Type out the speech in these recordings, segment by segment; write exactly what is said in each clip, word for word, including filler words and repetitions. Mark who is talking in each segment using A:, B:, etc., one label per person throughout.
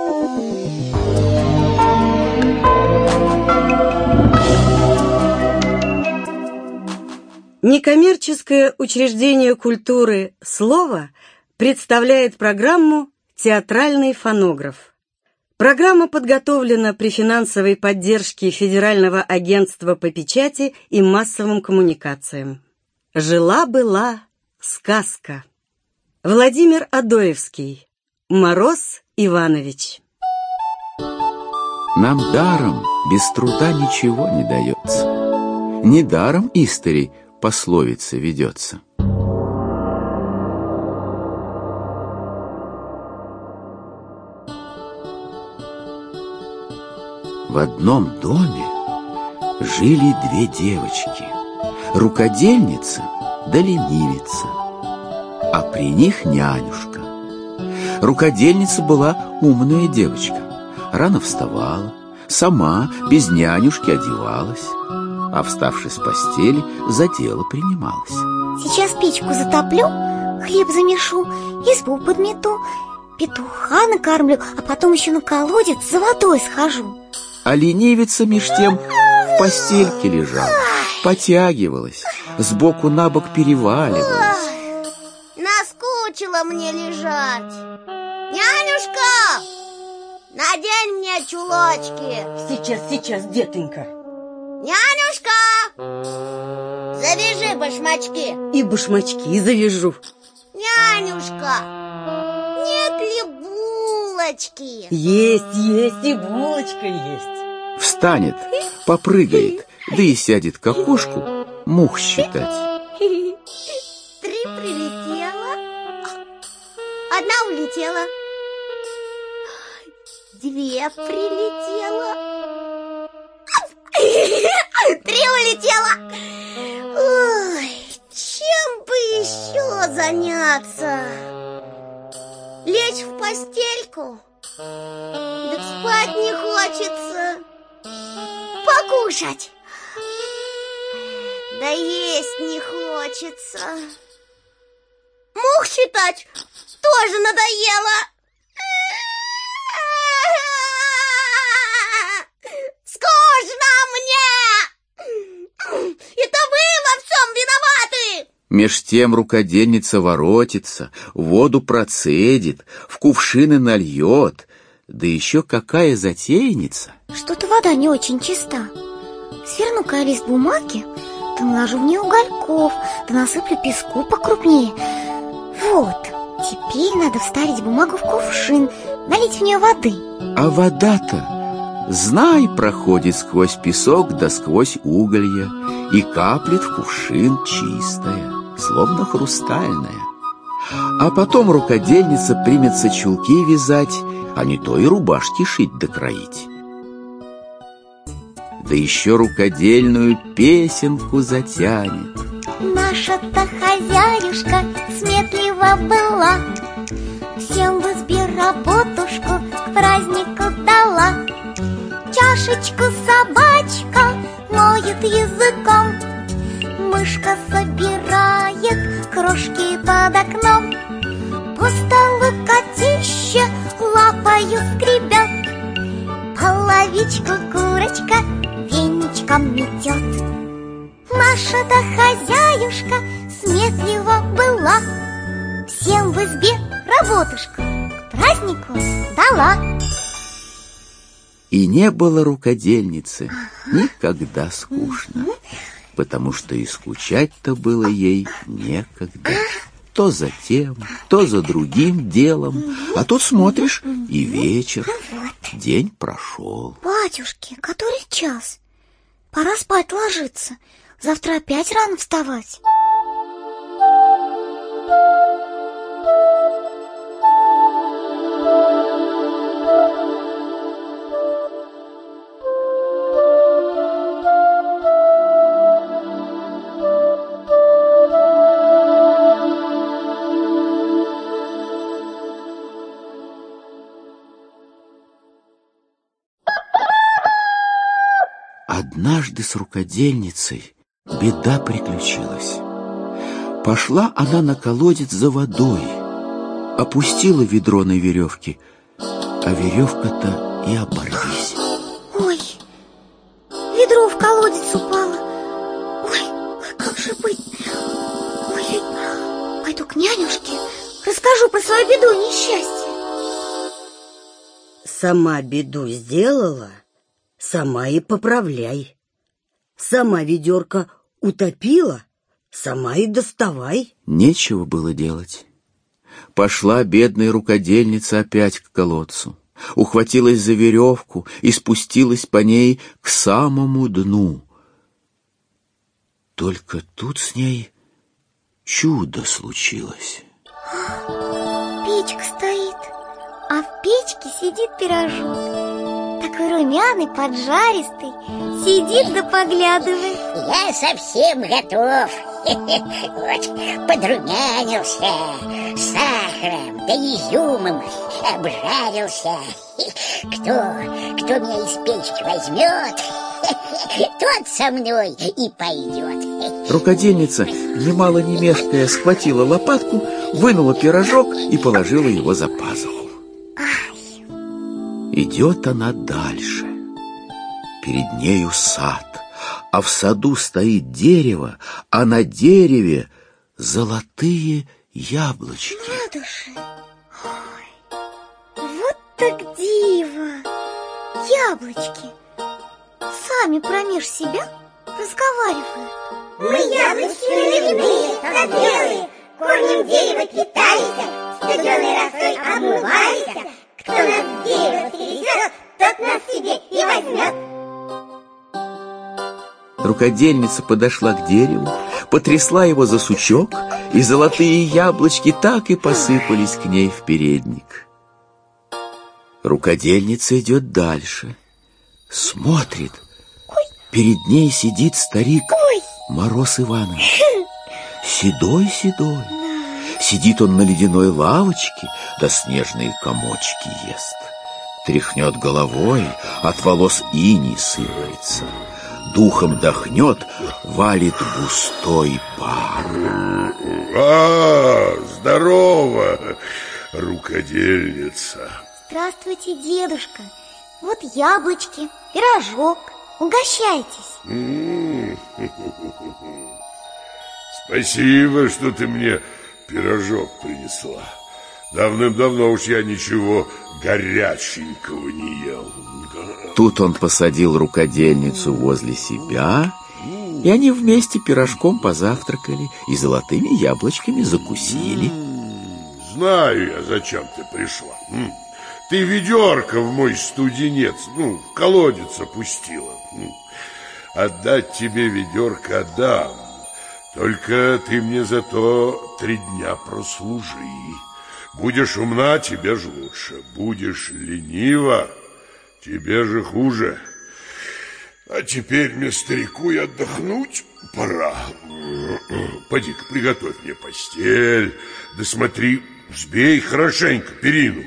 A: Некоммерческое учреждение культуры «Слово» представляет программу «Театральный фонограф». Программа подготовлена при финансовой поддержке Федерального агентства по печати и массовым коммуникациям. Жила-была сказка. Владимир Адоевский. Мороз Иванович.
B: Нам даром без труда ничего не дается. Недаром историй пословица ведется. В одном доме жили две девочки, рукодельница да ленивица, а при них нянюшка. Рукодельница была умная девочка, рано вставала, сама без нянюшки одевалась, а вставши с постели, за дело принималась.
C: Сейчас печку затоплю, хлеб замешу, избу подмету, петуха накормлю, а потом еще на колодец за водой схожу.
B: А ленивица меж тем в постельке лежала, потягивалась, сбоку на бок переваливалась.
D: Наскучило мне лежать. Нянюшка, надень мне чулочки.
A: Сейчас, сейчас, детонька.
D: Нянюшка, завяжи башмачки.
A: И башмачки завяжу.
D: Нянюшка, нет ли булочки?
A: Есть, есть, и булочка есть.
B: Встанет, попрыгает, да и сядет к окошку мух считать.
D: Три прилетело, одна улетела, две прилетело, три улетело. Ой, чем бы еще заняться? Лечь в постельку? Да спать не хочется. Покушать? Да есть не хочется. Мух считать тоже надоело. Скучно мне! Это вы во всем виноваты!
B: Меж тем рукодельница воротится, воду процедит, в кувшины нальет. Да еще какая затейница!
C: Что-то вода не очень чиста. Сверну-ка лист бумаги, да наложу в нее угольков, да насыплю песку покрупнее. Вот, теперь надо вставить бумагу в кувшин, налить в нее воды.
B: А вода-то, знай, проходит сквозь песок да сквозь уголья и каплет в кувшин чистая, словно хрустальная. А потом рукодельница примется чулки вязать, а не то и рубашки шить да кроить. Да еще рукодельную песенку затянет.
C: Наша-то хозяюшка сметлива была, всем в избе работушку к празднику дала. Чашечку собачка моет языком, мышка собирает крошки под окном. По столу котище лапою скребет, половичку курочка веничком метет. Наша-то хозяюшка сметлива была, всем в избе работушку к празднику дала.
B: И не было рукодельницы никогда скучно, потому что и скучать-то было ей некогда. То за тем, то за другим делом, а тут смотришь, и вечер, день прошел.
C: Батюшки, который час? Пора спать ложиться, завтра опять рано вставать.
B: Однажды с рукодельницей беда приключилась. Пошла она на колодец за водой, опустила ведро на веревке, а а веревка-то и оборвись.
C: Ой, ведро в колодец упало. Ой, как же быть? Ой, пойду к нянюшке, расскажу про свою беду и несчастье.
A: Сама беду сделала, сама и поправляй. Сама ведерко утопила, сама и доставай.
B: Нечего было делать. Пошла бедная рукодельница опять к колодцу, ухватилась за веревку и спустилась по ней к самому дну. Только тут с ней чудо случилось.
C: Печка стоит, а в печке сидит пирожок. Такой румяный, поджаристый, сидит да поглядывает.
D: Я совсем готов. Вот, подрумянился, с сахаром да изюмом обжарился. Кто, кто меня из печки возьмет, тот со мной и пойдет.
B: Рукодельница, немало не мешкая, схватила лопатку, вынула пирожок и положила его за пазуху. Идет она дальше. Перед нею сад, а в саду стоит дерево, а на дереве золотые яблочки.
C: Радуши! Ой, вот так диво! Яблочки сами промеж себя разговаривают.
D: Мы яблочки рыбные, как белые, корнем дерева питайся, студеной росой обмывайся. Кто нас в дерево перейдет, тот нас себе и возьмет.
B: Рукодельница подошла к дереву, потрясла его за сучок, и золотые яблочки так и посыпались к ней в передник. Рукодельница идет дальше, смотрит. Перед ней сидит старик Мороз Иванович, седой-седой. Сидит он на ледяной лавочке, да снежные комочки ест. Тряхнет головой, от волос иней сыплется. Духом дохнет, валит густой пар.
E: А, здорово, рукодельница.
C: Здравствуйте, дедушка. Вот яблочки, пирожок. Угощайтесь.
E: Спасибо, что ты мне пирожок принесла. Давным-давно уж я ничего горяченького не ел.
B: Тут он посадил рукодельницу возле себя, и они вместе пирожком позавтракали и золотыми яблочками закусили.
E: Знаю я, зачем ты пришла. Ты ведерко в мой студенец, ну, в колодец опустила. Отдать тебе ведерко отдам, только ты мне зато три дня прослужи. Будешь умна, тебе же лучше. Будешь ленива, тебе же хуже. А теперь мне, старику, и отдохнуть пора. Поди-ка, приготовь мне постель. Да смотри, взбей хорошенько перину.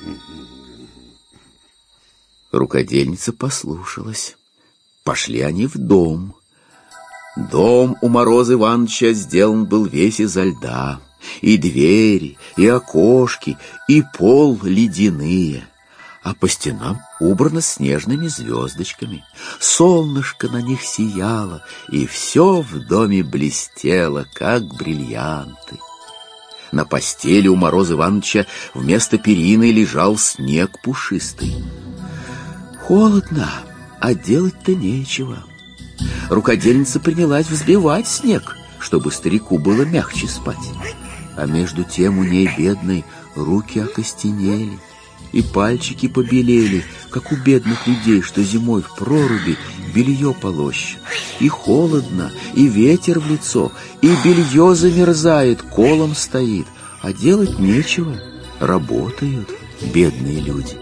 B: Рукодельница послушалась. Пошли они в дом. Дом у Мороза Ивановича сделан был весь изо льда. И двери, и окошки, и пол ледяные, а по стенам убрано снежными звездочками. Солнышко на них сияло, и все в доме блестело, как бриллианты. На постели у Мороза Ивановича вместо перины лежал снег пушистый. Холодно, а делать-то нечего. Рукодельница принялась взбивать снег, чтобы старику было мягче спать. А между тем у ней, бедной, руки окостенели, и пальчики побелели, как у бедных людей, что зимой в проруби белье полощет. И холодно, и ветер в лицо, и белье замерзает, колом стоит, а делать нечего, работают бедные люди.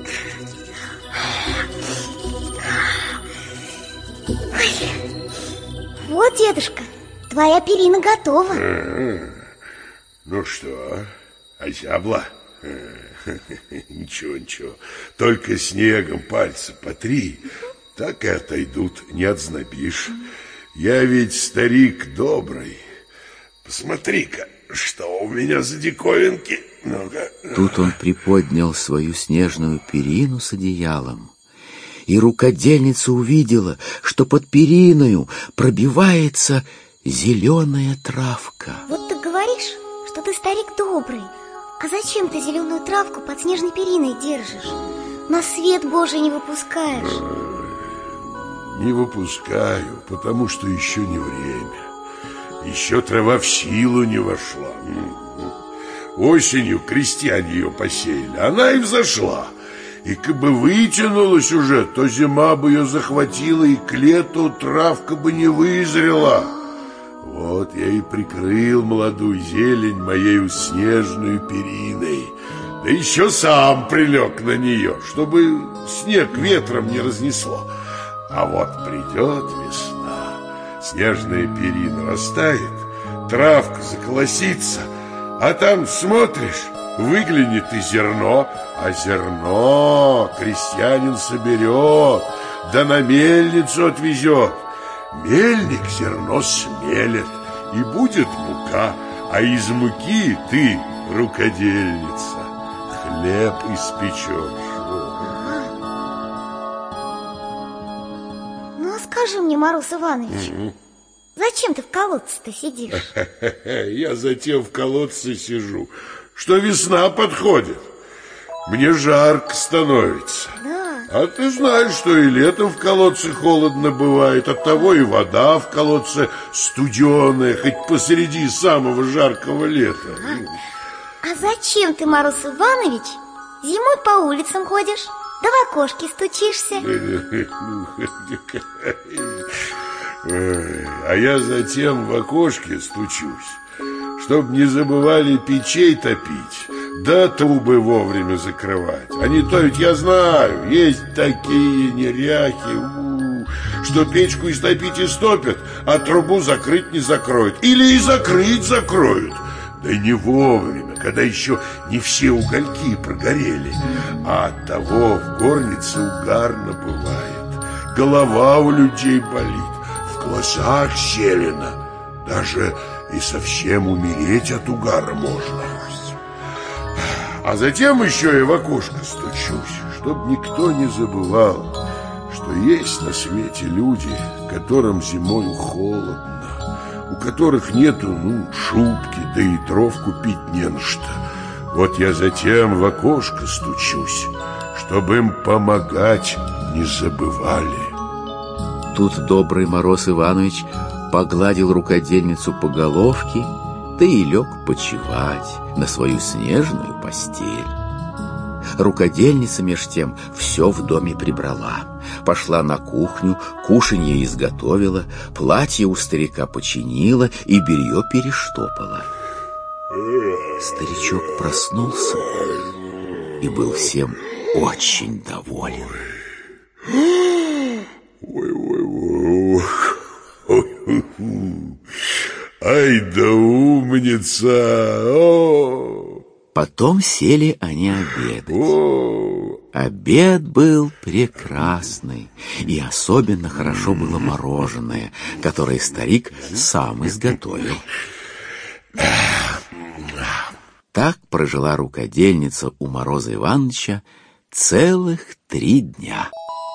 C: Вот, дедушка, твоя перина готова.
E: Ну что, озябла? Ничего, ничего. Только снегом пальцы потри, так и отойдут, не отзнобишь. Я ведь старик добрый. Посмотри-ка, что у меня за диковинки? Ну-ка.
B: Тут он приподнял свою снежную перину с одеялом, и рукодельница увидела, что под периною пробивается зеленая травка.
C: Вот ты говоришь, что ты старик добрый. А зачем ты зеленую травку под снежной периной держишь? На свет Божий не выпускаешь.
E: Не выпускаю, потому что еще не время. Еще трава в силу не вошла. Осенью крестьяне ее посеяли, она и взошла. И как бы вытянулась уже, то зима бы ее захватила, и к лету травка бы не вызрела. Вот я и прикрыл молодую зелень моею снежную периной. Да еще сам прилег на нее, чтобы снег ветром не разнесло. А вот придет весна, снежная перина растает, травка заколосится, а там, смотришь, выглянет и зерно, а зерно крестьянин соберет, да на мельницу отвезет. Мельник зерно смелит, и будет мука, а из муки ты, рукодельница, хлеб испечешь.
C: Ну, а скажи мне, Мороз Иванович, угу. Зачем ты в колодце-то сидишь?
E: Я затем в колодце сижу, что весна подходит. Мне жарко становится.
C: Да.
E: А ты знаешь, что и летом в колодце холодно бывает. Оттого и вода в колодце студеная, хоть посреди самого жаркого лета.
C: А, а зачем ты, Мороз Иванович, зимой по улицам ходишь, да в окошки стучишься?
E: А я затем в окошке стучусь, чтоб не забывали печей топить, да трубы вовремя закрывать. А не то ведь я знаю, есть такие неряхи, у-у-у, что печку истопить истопят, а трубу закрыть не закроют. Или и закрыть закроют. Да и не вовремя, когда еще не все угольки прогорели. А от того в горнице угарно бывает, голова у людей болит, в глазах зелено, даже и совсем умереть от угара можно. А затем еще и в окошко стучусь, чтоб никто не забывал, что есть на свете люди, которым зимою холодно, у которых нету, ну, шубки, да и дров купить не на что. Вот я затем в окошко стучусь, чтобы им помогать не забывали.
B: Тут добрый Мороз Иванович погладил рукодельницу по головке, да и лег почевать на свою снежную постель. Рукодельница меж тем все в доме прибрала, пошла на кухню, кушанье изготовила, платье у старика починила и белье перештопала. Старичок проснулся и был всем очень доволен.
E: Ой-ой-ой, ай да умница! О!
B: Потом сели они обедать. О! Обед был прекрасный, и особенно хорошо было мороженое, которое старик сам изготовил. Так прожила рукодельница у Мороза Ивановича целых три дня.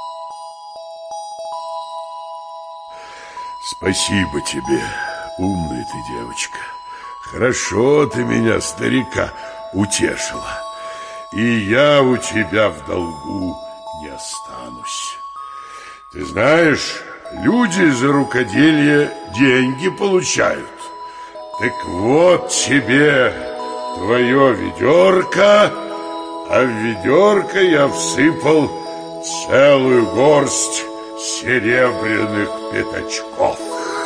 E: Спасибо тебе, умная ты девочка. Хорошо ты меня, старика, утешила. И я у тебя в долгу не останусь. Ты знаешь, люди за рукоделье деньги получают. Так вот тебе твое ведерко, а в ведерко я всыпал целую горсть серебряных пятачков.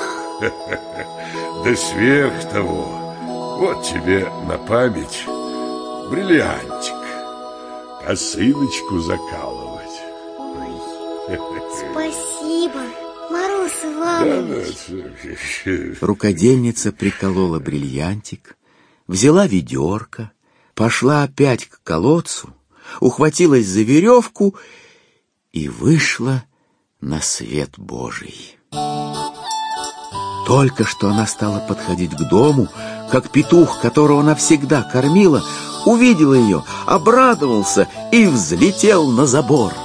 E: Да сверх того, вот тебе на память бриллиантик, косыночку закалывать.
C: Ой, спасибо, Мороз Иванович.
B: Рукодельница приколола бриллиантик, взяла ведерко, пошла опять к колодцу, ухватилась за веревку и вышла на свет Божий. Только что она стала подходить к дому, как петух, которого она всегда кормила, увидел ее, обрадовался и взлетел на забор.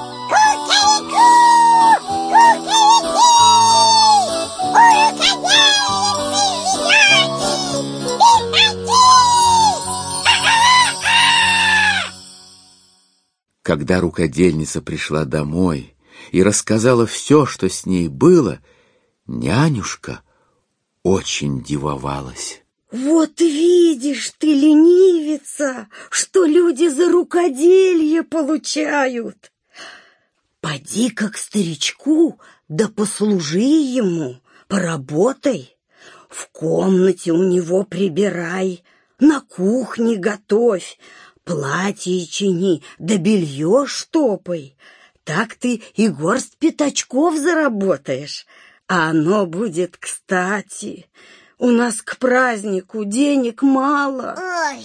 B: Когда рукодельница пришла домой и рассказала все, что с ней было, нянюшка очень дивовалась.
A: Вот видишь ты, ленивица, что люди за рукоделье получают. Поди-ка к старичку, да послужи ему, поработай. В комнате у него прибирай, на кухне готовь, платье чини, да белье штопай. Так ты и горсть пятачков заработаешь, а оно будет кстати. У нас к празднику денег мало.
D: Ой,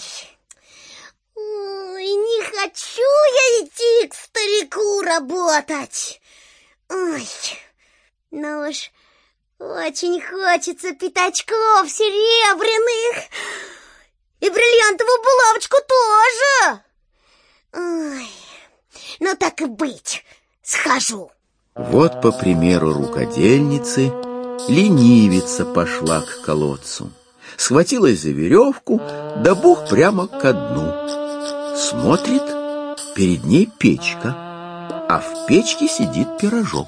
D: ой, не хочу я идти к старику работать. Ой, ну уж очень хочется пятачков серебряных. И бриллиантовую булавочку тоже. Ой, ну так и быть, схожу.
B: Вот по примеру рукодельницы ленивица пошла к колодцу, схватилась за веревку, да бух прямо ко дну. Смотрит, перед ней печка, а в печке сидит пирожок.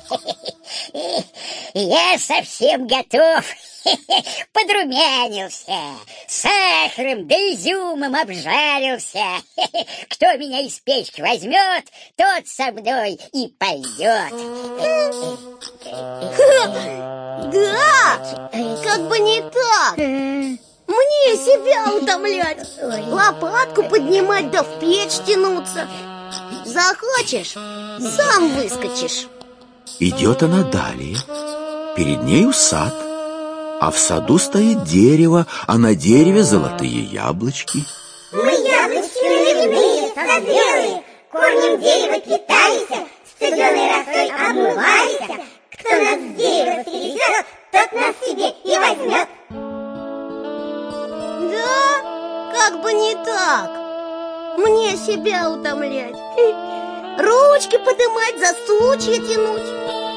F: Я совсем готов. Подрумянился, сахаром да изюмом обжарился. Кто меня из печки возьмет, тот со мной и пойдет.
D: Да, как бы не так. Мне себя утомлять, лопатку поднимать да в печь тянуться. Захочешь, сам выскочишь.
B: Идет она далее. Перед нею сад, а в саду стоит дерево, а на дереве золотые яблочки.
D: Мы яблочки наливные, созрелые, корнем дерева питались, студеной росой обмывались. Кто нас с дерева перевезет, тот нас себе и возьмет. Да, как бы не так. Мне себя утомлять, ручки подымать, за сучья тянуть.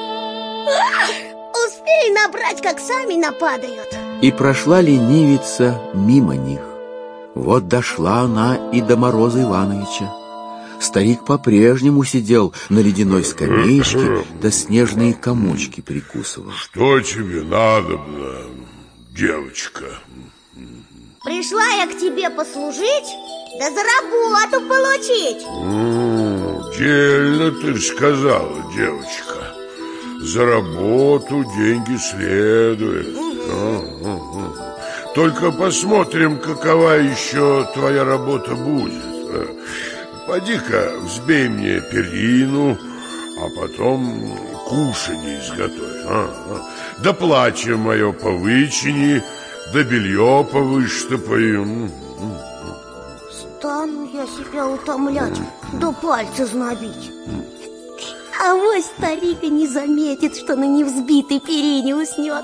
D: Успей набрать, как сами нападают.
B: И прошла ленивица мимо них. Вот дошла она и до Мороза Ивановича. Старик по-прежнему сидел на ледяной скамеечке, да снежные комочки прикусывал.
E: Что тебе надо, девочка?
D: Пришла я к тебе послужить, да за работу получить.
E: М-м, дельно ты ж сказала, девочка. За работу деньги следует. Угу. Только посмотрим, какова еще твоя работа будет. Поди-ка взбей мне перину, а потом кушанье изготовь. А, а. Да платье мое повычини, да белье повыштопай.
D: Стану я себя утомлять, да пальцы знобить. А вось старик и не заметит, что на невзбитой перине уснет.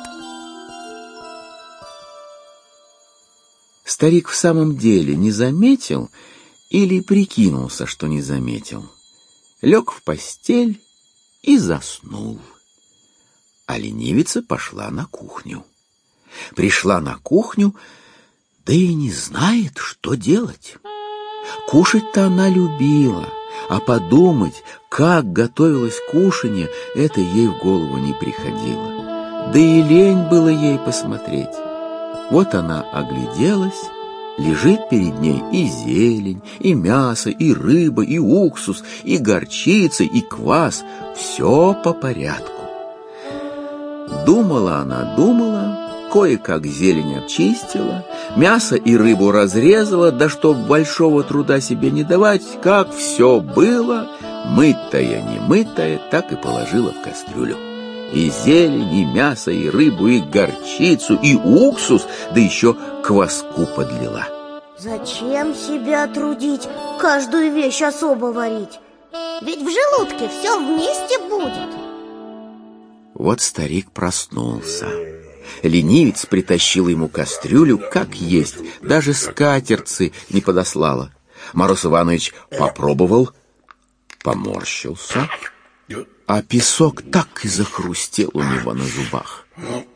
B: Старик в самом деле не заметил или прикинулся, что не заметил. Лег в постель и заснул. А ленивица пошла на кухню. Пришла на кухню, да и не знает, что делать. Кушать-то она любила, а подумать, как готовилось кушанье, это ей в голову не приходило. Да и лень было ей посмотреть. Вот она огляделась, лежит перед ней и зелень, и мясо, и рыба, и уксус, и горчица, и квас. Все по порядку. Думала она, думала, кое-как зелень обчистила, мясо и рыбу разрезала, да чтоб большого труда себе не давать, как все было, мытое, не мытое, так и положила в кастрюлю. И зелень, и мясо, и рыбу, и горчицу, и уксус, да еще кваску подлила.
D: Зачем себя трудить, каждую вещь особо варить? Ведь в желудке все вместе будет.
B: Вот старик проснулся. Ленивец притащил ему кастрюлю, как есть, даже скатерти не подослала. Мороз Иванович попробовал, поморщился, а песок так и захрустел у него на зубах.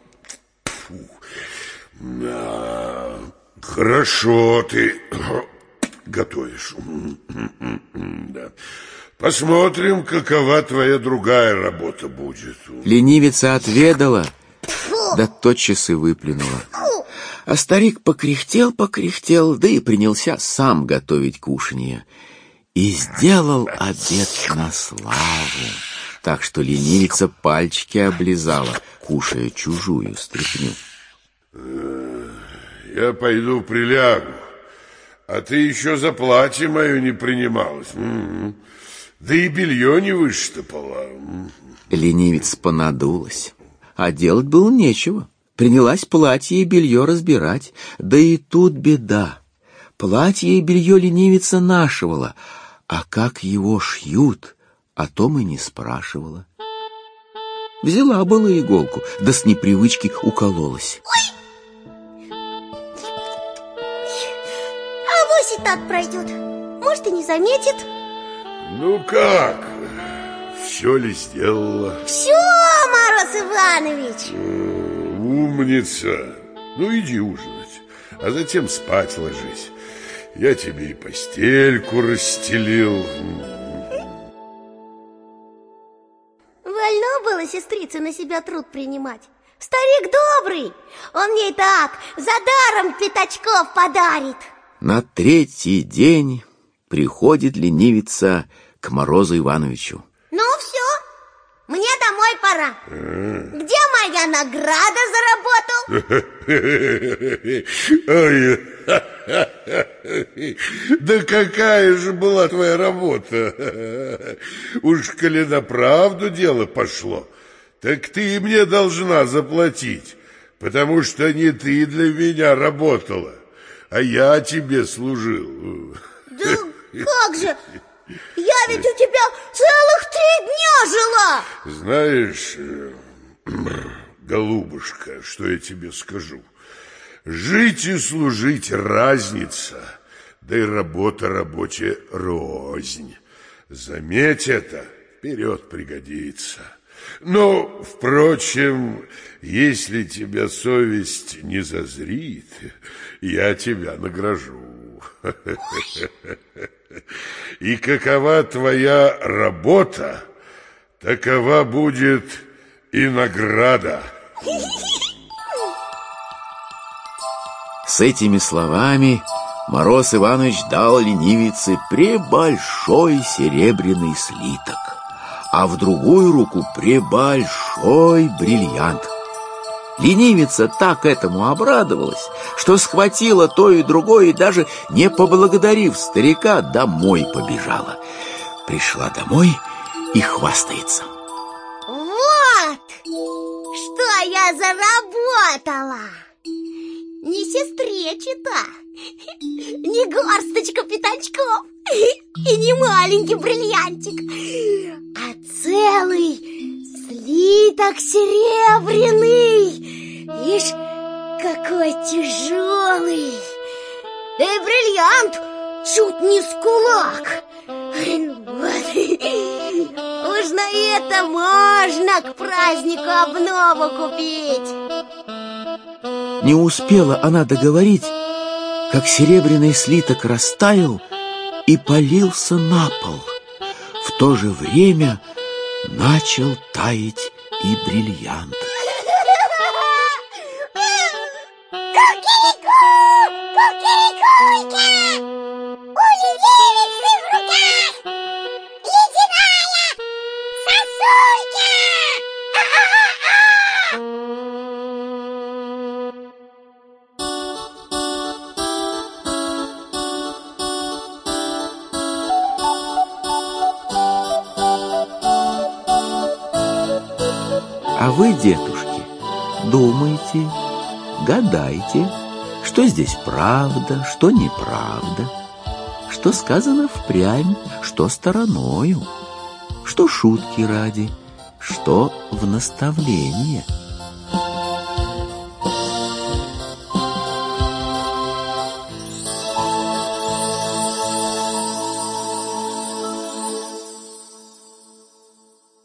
E: Да, хорошо ты готовишь. Да. Посмотрим, какова твоя другая работа будет.
B: Ленивица отведала, да тотчас и выплюнула. А старик покряхтел-покряхтел, да и принялся сам готовить кушанье. И сделал обед на славу, так что ленивица пальчики облизала, кушая чужую стряпню.
E: Я пойду прилягу, а ты еще за платье мое не принималась. М-м. Да и белье не выштопала.
B: Ленивец понадулась, а делать было нечего. Принялась платье и белье разбирать. Да и тут беда. Платье и белье ленивица нашивала, а как его шьют, о том и не спрашивала. Взяла была иголку, да с непривычки укололась.
C: Авось и так пройдет. Может, и не заметит.
E: Ну как? Все ли сделала?
C: Все, Мороз Иванович.
E: Умница. Ну, иди ужинать, а затем спать ложись. Я тебе и постельку расстелил.
C: Вольно было сестрице на себя труд принимать. Старик добрый, он мне и так за даром пятачков подарит.
B: На третий день приходит ленивица к Морозу Ивановичу.
C: Ну все, мне домой пора. Где моя награда за работу?
E: Да какая же была твоя работа? Уж коли на правду дело пошло, так ты мне должна заплатить, потому что не ты для меня работала, а я тебе служил.
C: Да как же? Я ведь у тебя целых три дня жила.
E: Знаешь, голубушка, что я тебе скажу? Жить и служить разница, да и работа работе рознь. Заметь это, вперед пригодится. Но, впрочем, если тебя совесть не зазрит, я тебя награжу. И какова твоя работа, такова будет и награда.
B: С этими словами Мороз Иванович дал ленивице пребольшой серебряный слиток, а в другую руку пребольшой бриллиант. Ленивица так этому обрадовалась, что схватила то и другое и даже не поблагодарив старика, домой побежала. Пришла домой и хвастается.
C: Вот, что я заработала! Не сестречета, не горсточка пятачков и не маленький бриллиантик, а целый слиток серебряный. Ишь, какой тяжелый! Да и бриллиант чуть не с кулак. Уж на это можно к празднику обнову купить.
B: Не успела она договорить, как серебряный слиток растаял и полился на пол. В то же время начал таять и бриллиант.
D: Кукирику! Кукирикуйка! У ленивицы в руках ледяная сосулька!
B: А вы, детушки, думайте, гадайте, что здесь правда, что неправда, что сказано впрямь, что стороною, что шутки ради, что в наставление.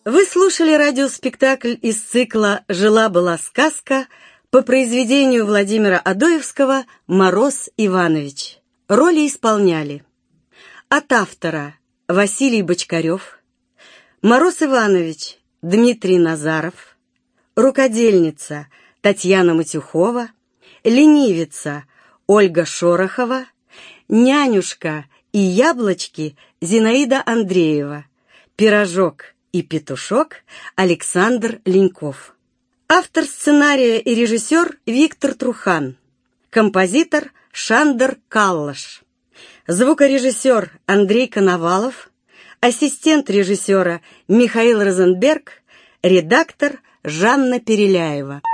A: Вы слушали радиоспектакль из цикла «Жила-была сказка» по произведению Владимира Адоевского «Мороз Иванович». Роли исполняли: от автора Василий Бочкарев, Мороз Иванович Дмитрий Назаров, рукодельница Татьяна Матюхова, ленивица Ольга Шорохова, нянюшка и яблочки Зинаида Андреева, пирожок и петушок Александр Леньков. Автор сценария и режиссер Виктор Трухан. Композитор Шандор Каллаш. Звукорежиссер Андрей Коновалов. Ассистент режиссера Михаил Розенберг. Редактор Жанна Переляева.